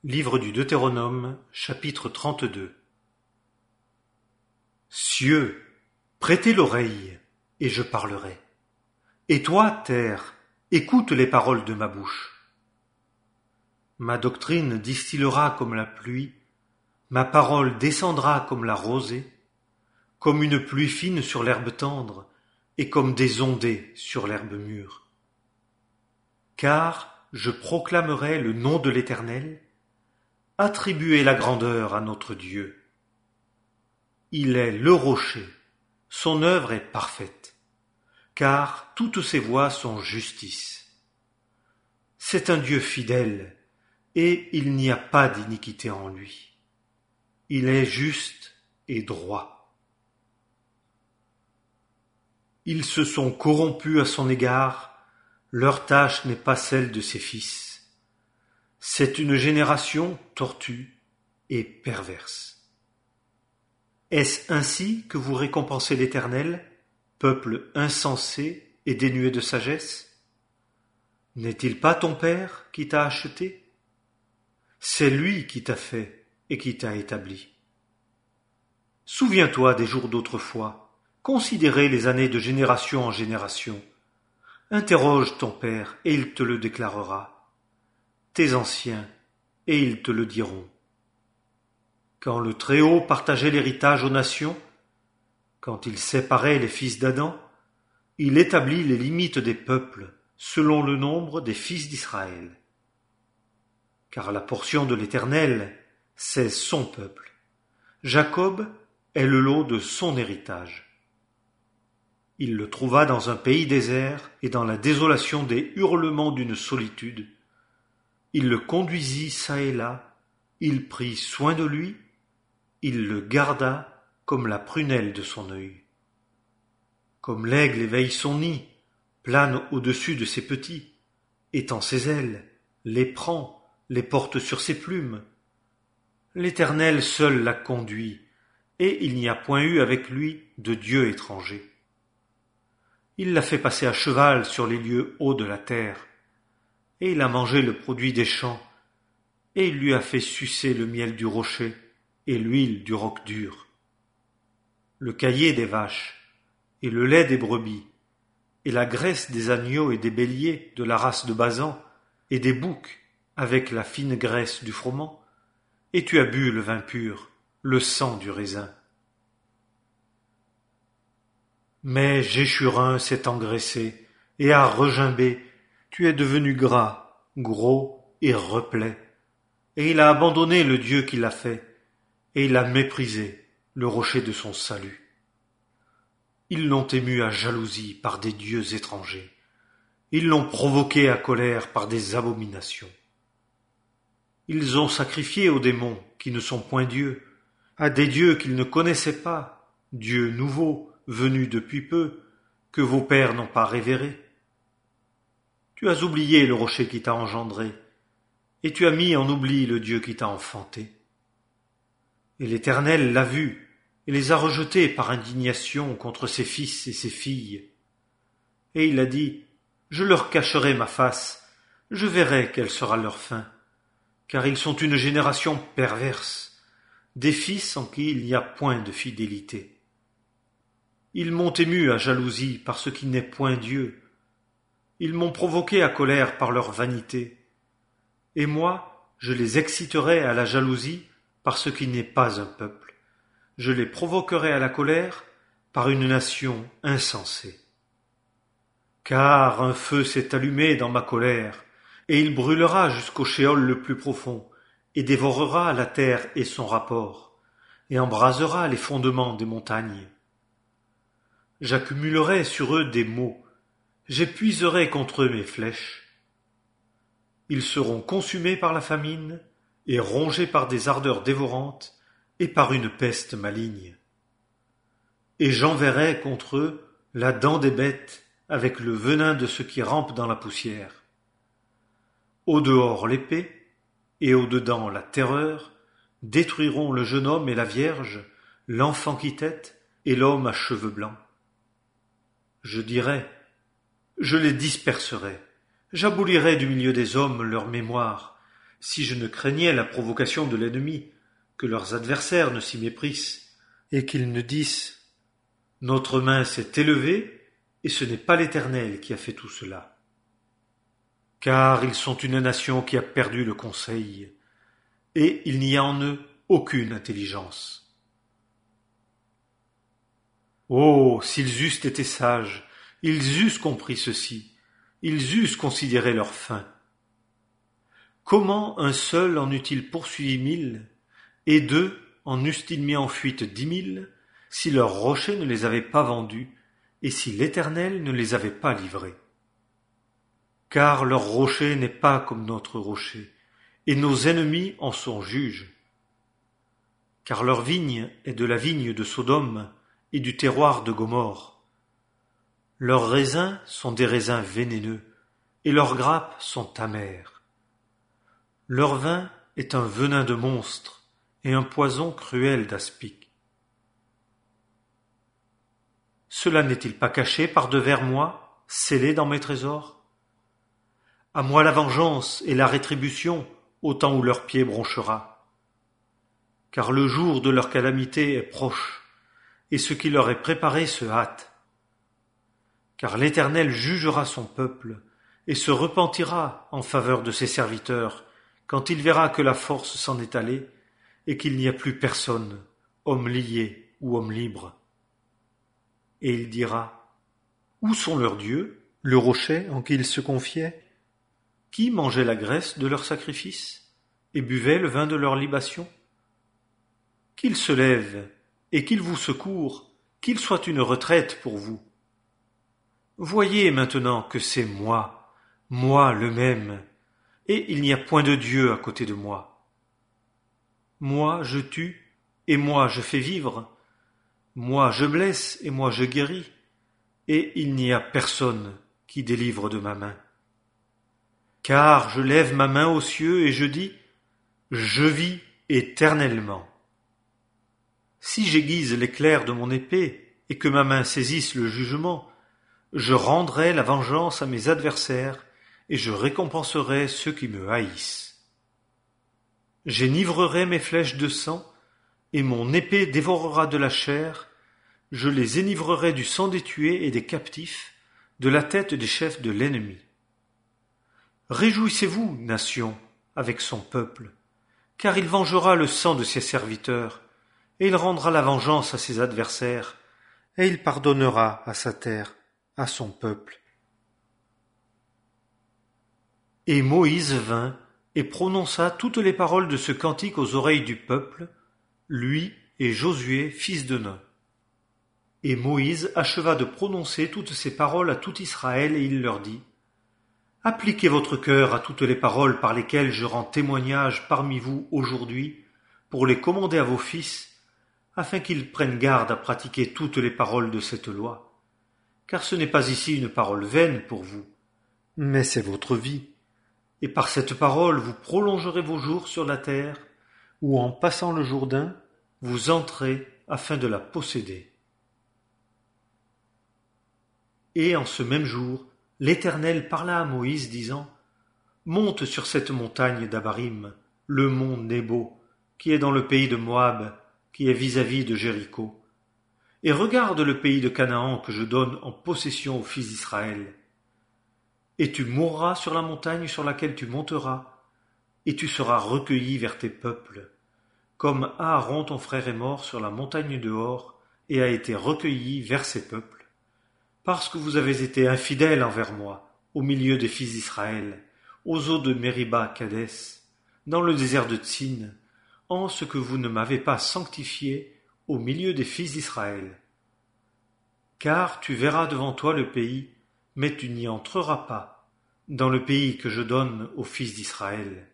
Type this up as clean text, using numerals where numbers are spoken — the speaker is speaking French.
Livre du Deutéronome, chapitre 32. Cieux, prêtez l'oreille, et je parlerai. Et toi, terre, écoute les paroles de ma bouche. Ma doctrine distillera comme la pluie, ma parole descendra comme la rosée, comme une pluie fine sur l'herbe tendre, et comme des ondées sur l'herbe mûre. Car je proclamerai le nom de l'Éternel, attribuez la grandeur à notre Dieu. Il est le rocher, son œuvre est parfaite, car toutes ses voies sont justice. C'est un Dieu fidèle, et il n'y a pas d'iniquité en lui. Il est juste et droit. Ils se sont corrompus à son égard, leur tâche n'est pas celle de ses fils. C'est une génération tortue et perverse. Est-ce ainsi que vous récompensez l'Éternel, peuple insensé et dénué de sagesse? N'est-il pas ton Père qui t'a acheté? C'est lui qui t'a fait et qui t'a établi. Souviens-toi des jours d'autrefois, considérez les années de génération en génération. Interroge ton Père et il te le déclarera. Tes anciens, et ils te le diront. Quand le Très-Haut partageait l'héritage aux nations, quand il séparait les fils d'Adam, il établit les limites des peuples selon le nombre des fils d'Israël. Car la portion de l'Éternel, c'est son peuple. Jacob est le lot de son héritage. Il le trouva dans un pays désert et dans la désolation des hurlements d'une solitude. Il le conduisit çà et là, il prit soin de lui, il le garda comme la prunelle de son œil. Comme l'aigle éveille son nid, plane au-dessus de ses petits, étend ses ailes, les prend, les porte sur ses plumes. L'Éternel seul l'a conduit, et il n'y a point eu avec lui de Dieu étranger. Il l'a fait passer à cheval sur les lieux hauts de la terre, et il a mangé le produit des champs, et il lui a fait sucer le miel du rocher et l'huile du roc dur, le caillé des vaches et le lait des brebis, et la graisse des agneaux et des béliers de la race de Basan, et des boucs avec la fine graisse du froment, et tu as bu le vin pur, le sang du raisin. Mais Jéchurin s'est engraissé et a regimbé. Tu es devenu gras, gros et replet, et il a abandonné le Dieu qui l'a fait, et il a méprisé le rocher de son salut. Ils l'ont ému à jalousie par des dieux étrangers, ils l'ont provoqué à colère par des abominations. Ils ont sacrifié aux démons qui ne sont point dieux, à des dieux qu'ils ne connaissaient pas, dieux nouveaux, venus depuis peu, que vos pères n'ont pas révérés. Tu as oublié le rocher qui t'a engendré, et tu as mis en oubli le Dieu qui t'a enfanté. Et l'Éternel l'a vu, et les a rejetés par indignation contre ses fils et ses filles. Et il a dit, je leur cacherai ma face, je verrai quelle sera leur fin, car ils sont une génération perverse, des fils en qui il n'y a point de fidélité. Ils m'ont ému à jalousie par ce qui n'est point Dieu. Ils m'ont provoqué à colère par leur vanité. Et moi, je les exciterai à la jalousie par ce qui n'est pas un peuple. Je les provoquerai à la colère par une nation insensée. Car un feu s'est allumé dans ma colère, et il brûlera jusqu'au shéol le plus profond, et dévorera la terre et son rapport, et embrasera les fondements des montagnes. J'accumulerai sur eux des maux, j'épuiserai contre eux mes flèches. Ils seront consumés par la famine, et rongés par des ardeurs dévorantes, et par une peste maligne. Et j'enverrai contre eux la dent des bêtes, avec le venin de ceux qui rampent dans la poussière. Au dehors l'épée, et au dedans la terreur, détruiront le jeune homme et la vierge, l'enfant qui tète, et l'homme à cheveux blancs. Je dirai, je les disperserai, j'abolirai du milieu des hommes leur mémoire, si je ne craignais la provocation de l'ennemi, que leurs adversaires ne s'y méprisent, et qu'ils ne disent « Notre main s'est élevée, et ce n'est pas l'Éternel qui a fait tout cela. » Car ils sont une nation qui a perdu le conseil, et il n'y a en eux aucune intelligence. Oh, s'ils eussent été sages, ils eussent compris ceci, ils eussent considéré leur fin. Comment un seul en eût-il poursuivi 1000, et 2 en eussent-ils mis en fuite 10 000, si leur rocher ne les avait pas vendus, et si l'Éternel ne les avait pas livrés? Car leur rocher n'est pas comme notre rocher, et nos ennemis en sont juges. Car leur vigne est de la vigne de Sodome et du terroir de Gomorrhe. Leurs raisins sont des raisins vénéneux, et leurs grappes sont amères. Leur vin est un venin de monstre et un poison cruel d'aspic. Cela n'est-il pas caché par devers moi, scellé dans mes trésors? À moi la vengeance et la rétribution, au temps où leur pied bronchera. Car le jour de leur calamité est proche, et ce qui leur est préparé se hâte. Car l'Éternel jugera son peuple, et se repentira en faveur de ses serviteurs, quand il verra que la force s'en est allée, et qu'il n'y a plus personne, homme lié ou homme libre. Et il dira, où sont leurs dieux, le rocher en qui ils se confiaient? Qui mangeait la graisse de leurs sacrifices, et buvait le vin de leurs libations? Qu'ils se lèvent, et qu'ils vous secourent, qu'il soit une retraite pour vous. Voyez maintenant que c'est moi, moi le même, et il n'y a point de Dieu à côté de moi. Moi je tue, et moi je fais vivre. Moi je blesse, et moi je guéris. Et il n'y a personne qui délivre de ma main. Car je lève ma main aux cieux, et je dis, je vis éternellement. Si j'aiguise l'éclair de mon épée, et que ma main saisisse le jugement, je rendrai la vengeance à mes adversaires, et je récompenserai ceux qui me haïssent. J'énivrerai mes flèches de sang, et mon épée dévorera de la chair, je les énivrerai du sang des tués et des captifs, de la tête des chefs de l'ennemi. Réjouissez-vous, nation, avec son peuple, car il vengera le sang de ses serviteurs, et il rendra la vengeance à ses adversaires, et il pardonnera à sa terre, à son peuple. Et Moïse vint et prononça toutes les paroles de ce cantique aux oreilles du peuple, lui et Josué, fils de Nun. Et Moïse acheva de prononcer toutes ces paroles à tout Israël, et il leur dit, « Appliquez votre cœur à toutes les paroles par lesquelles je rends témoignage parmi vous aujourd'hui, pour les commander à vos fils, afin qu'ils prennent garde à pratiquer toutes les paroles de cette loi. Car ce n'est pas ici une parole vaine pour vous, mais c'est votre vie. Et par cette parole vous prolongerez vos jours sur la terre, où en passant le Jourdain, vous entrez afin de la posséder. » Et en ce même jour, l'Éternel parla à Moïse, disant, « Monte sur cette montagne d'Abarim, le mont Nebo, qui est dans le pays de Moab, qui est vis-à-vis de Jéricho. Et regarde le pays de Canaan que je donne en possession aux fils d'Israël. Et tu mourras sur la montagne sur laquelle tu monteras, et tu seras recueilli vers tes peuples, comme Aaron ton frère est mort sur la montagne de Hor, et a été recueilli vers ses peuples, parce que vous avez été infidèles envers moi, au milieu des fils d'Israël, aux eaux de Mériba-Kadès, dans le désert de Tsin, en ce que vous ne m'avez pas sanctifié au milieu des fils d'Israël. Car tu verras devant toi le pays, mais tu n'y entreras pas, dans le pays que je donne aux fils d'Israël.